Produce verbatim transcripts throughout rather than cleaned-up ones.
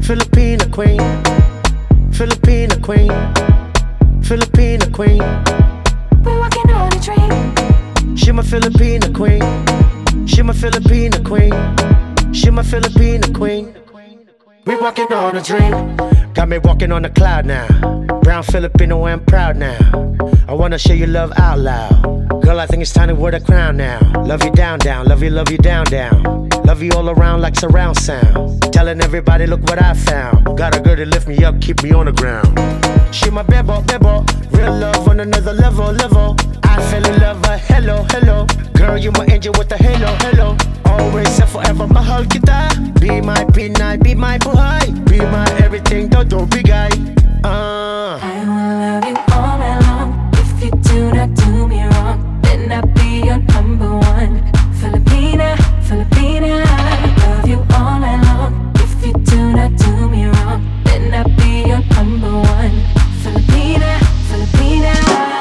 Filipina queen, Filipina queen, Filipina queen. We're walking on a dream. She my Filipina queen, she my Filipina queen, she my Filipina queen. We walking on a dream, got me walking on a cloud now. Brown Filipino and proud now. I wanna show you love out loud. Girl, I think it's time to wear the crown now. Love you down, down, love you, love you down, down. Love you all around like surround sound. Telling everybody, look what I found. Got a girl to lift me up, keep me on the ground. She my bebo, bebo. Real love on another level, level. I fell in love, uh, hello, hello. Girl, you my angel with the halo, hello. Always and forever, mahal kita. Be my pinay, be my buhay. Be my everything, todo bigay. Uh. I will love you all night long. If you do not do me wrong, then I'll be your number one. Filipina, Filipina. Love you all night long. If you do not do me wrong, then I'll be your number one. Filipina, Filipina.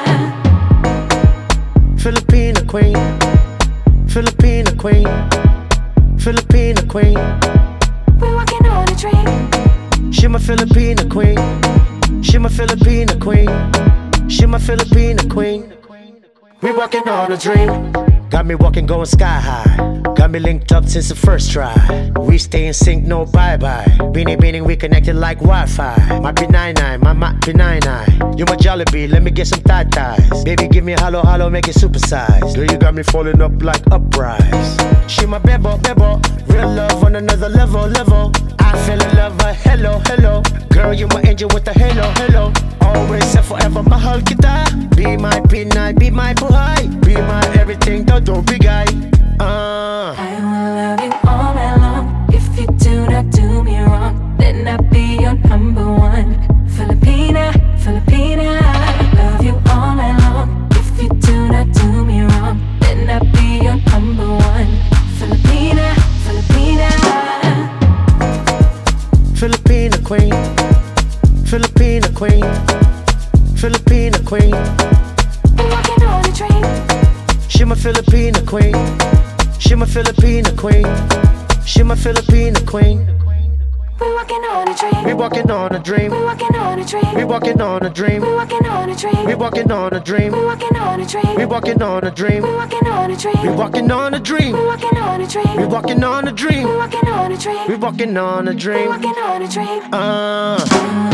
Filipina queen, Filipina queen, Filipina queen. We're walking on a dream. She my Filipina queen, she my Filipina queen, she my Filipina queen. We walking on a dream, got me walking going sky high. Got me linked up since the first try. We stay in sync, no bye-bye. Beanie beanie, we connected like Wi-Fi. My P ninety-nine, my my P ninety-nine. You my Jollibee, let me get some thigh ties. Baby, give me a hollow, hollow, make it supersize. Girl, you got me falling up like uprise. She my bebo, bebo. Real love on another level, level. I fell in love, uh, hello, hello. Girl, you my angel with the halo, hello. Always and forever, mahal kita. Be my pinay, be my buhay. Be my everything, todo bigay. Uh. I will love you all night long. If you do not do me wrong, then I'll be your number one. Filipina, Filipina. Love you all night long. If you do not do me wrong, then I'll be your number one. Filipina, Filipina. Filipina queen, Filipina queen, Filipina queen. We're walking on a dream. She my Filipina queen, she my Filipina queen, she my Filipina queen. We're walking on a dream. We walking on a dream, We're walking on a dream. we walking on a dream, We're walking on a dream. we walking on a dream, We're walking on a dream. we walking on a dream, We're walking on a dream. we walking on a dream, We're walking on a dream. we walking on a dream, We're walking on a dream. we walking on a We're dream. walking on a dream. Uh.